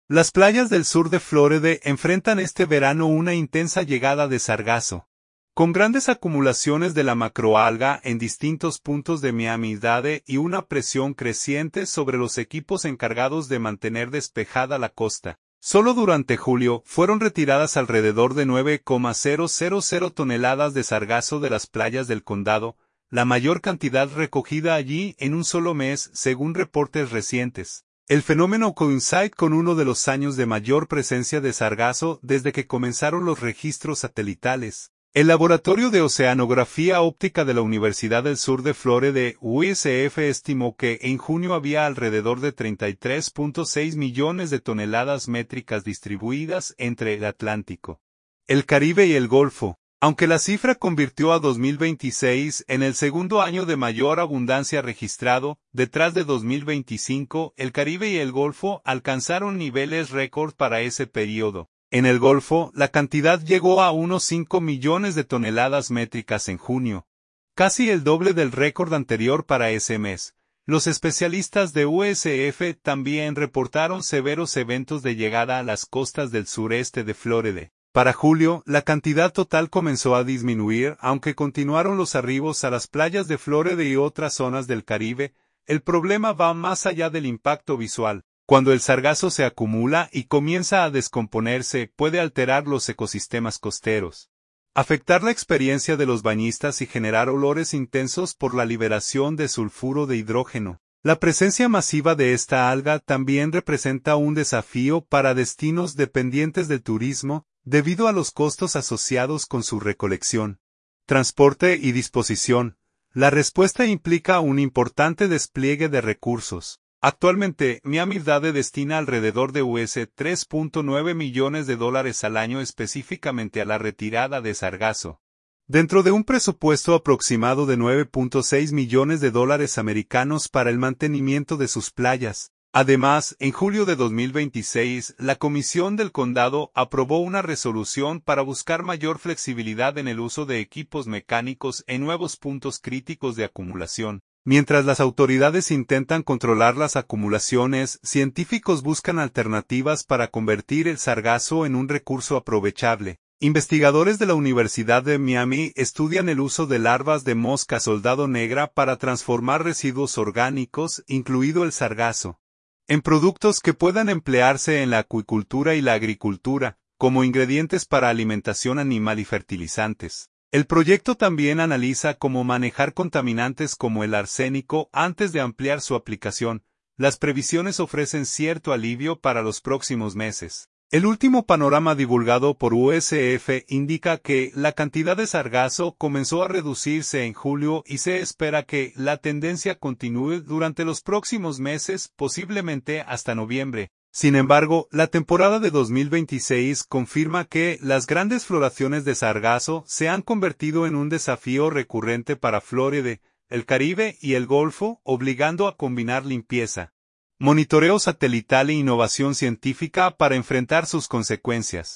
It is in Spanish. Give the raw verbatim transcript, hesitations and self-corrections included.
Las playas del sur de Florida enfrentan este verano una intensa llegada de sargazo. Con grandes acumulaciones de la macroalga en distintos puntos de Miami-Dade y una presión creciente sobre los equipos encargados de mantener despejada la costa. Solo durante julio fueron retiradas alrededor de nueve coma cero cero cero toneladas de sargazo de las playas del condado, la mayor cantidad recogida allí en un solo mes según reportes recientes. El fenómeno coincide con uno de los años de mayor presencia de sargazo desde que comenzaron los registros satelitales. El Laboratorio de Oceanografía Óptica de la Universidad del Sur de Florida, U S F, estimó que en junio había alrededor de treinta y tres punto seis millones de toneladas métricas distribuidas entre el Atlántico, el Caribe y el Golfo. Aunque la cifra convirtió a dos mil veintiséis en el segundo año de mayor abundancia registrado, detrás de dos mil veinticinco, el Caribe y el Golfo alcanzaron niveles récord para ese periodo. En el Golfo, la cantidad llegó a unos cinco millones de toneladas métricas en junio, casi el doble del récord anterior para ese mes. Los especialistas de U S F también reportaron severos eventos de llegada a las costas del sureste de Florida. Para julio, la cantidad total comenzó a disminuir, aunque continuaron los arribos a las playas de Florida y otras zonas del Caribe. El problema va más allá del impacto visual. Cuando el sargazo se acumula y comienza a descomponerse, puede alterar los ecosistemas costeros, afectar la experiencia de los bañistas y generar olores intensos por la liberación de sulfuro de hidrógeno. La presencia masiva de esta alga también representa un desafío para destinos dependientes del turismo, debido a los costos asociados con su recolección, transporte y disposición. La respuesta implica un importante despliegue de recursos. Actualmente, Miami-Dade destina alrededor de U S tres punto nueve millones de dólares al año específicamente a la retirada de sargazo, dentro de un presupuesto aproximado de nueve punto seis millones de dólares americanos para el mantenimiento de sus playas. Además, en julio de dos mil veintiséis, la Comisión del Condado aprobó una resolución para buscar mayor flexibilidad en el uso de equipos mecánicos en nuevos puntos críticos de acumulación. Mientras las autoridades intentan controlar las acumulaciones, científicos buscan alternativas para convertir el sargazo en un recurso aprovechable. Investigadores de la Universidad de Miami estudian el uso de larvas de mosca soldado negra para transformar residuos orgánicos, incluido el sargazo, en productos que puedan emplearse en la acuicultura y la agricultura, como ingredientes para alimentación animal y fertilizantes. El proyecto también analiza cómo manejar contaminantes como el arsénico antes de ampliar su aplicación. Las previsiones ofrecen cierto alivio para los próximos meses. El último panorama divulgado por U S F indica que la cantidad de sargazo comenzó a reducirse en julio y se espera que la tendencia continúe durante los próximos meses, posiblemente hasta noviembre. Sin embargo, la temporada de dos mil veintiséis confirma que las grandes floraciones de sargazo se han convertido en un desafío recurrente para Florida, el Caribe y el Golfo, obligando a combinar limpieza, monitoreo satelital e innovación científica para enfrentar sus consecuencias.